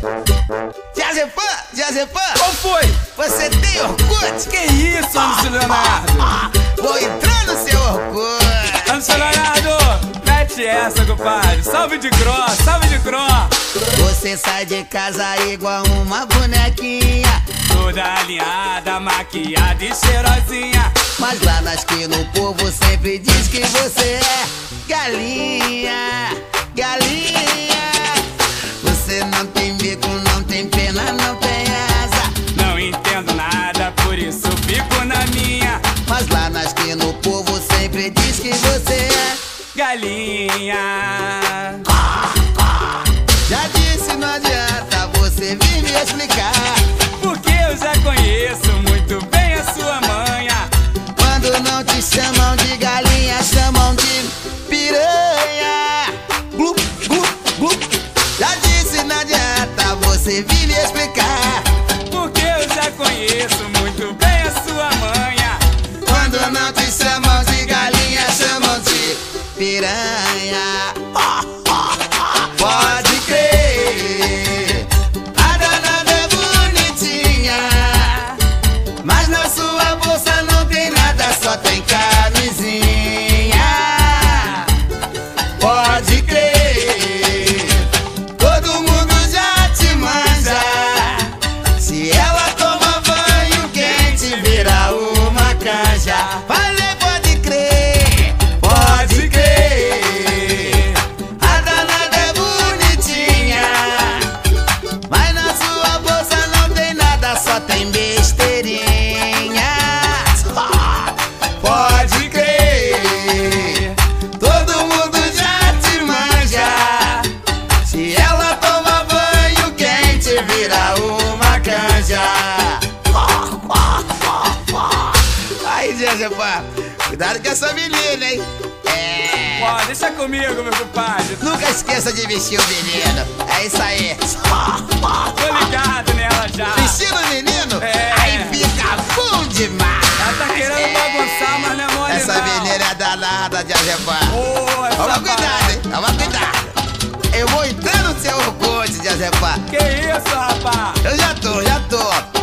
Jazepã, Qual foi? você tem Orkut? Que isso, Anderson Leonardo? Vou entrar no seu Orkut. Anderson Leonardo, mete essa, compadre. Salve de cross, salve de cross. Você sai de casa igual uma bonequinha, Toda alinhada, maquiada e cheirosinha. mas lá na esquina o povo sempre diz que você é galinha, galinha. Você não tem bico, não tem pena, não tem asa, Não entendo nada, por isso fico na minha. mas lá na esquina o povo sempre diz que você é. Galinha. Já disse, não adianta você vir me explicar. Porque eu já conheço muito bem a sua manha. Quando não te chamam de galinha, chamam de piranha. Glup, glup, glup. Já disse, não adianta você vir me explicar. Porque eu já conheço muito bem a sua manha. Quando não te chamam de galinha, chamam de piranha. Pode crer, a danada é bonitinha, mas na sua bolsa não tem nada, só tem camisinha. Pode crer, todo mundo já te manja. Se ela toma banho quente, vira uma canja. Falei, pode crer, pode crer. A danada é bonitinha, mas na sua bolsa não tem nada, só tem besteirinha. Pode crer, todo mundo já te manja. Se ela toma banho quente, vira uma canja. Aí, Jazepã, cuidado com essa menina, hein? Ó, deixa comigo, meu compadre. Nunca esqueça de vestir o menino. É isso aí. Tô ligado nela já. Ensina o menino, É. aí fica bom demais. Ela tá querendo bagunçar, mas não é mole Essa não. menina é danada, Jazepã. Ô, essa Toma cuidado, parada. hein? Toma cuidado. Eu vou entrar no seu Orkut, Jazepã. Que isso, rapaz? Eu já tô.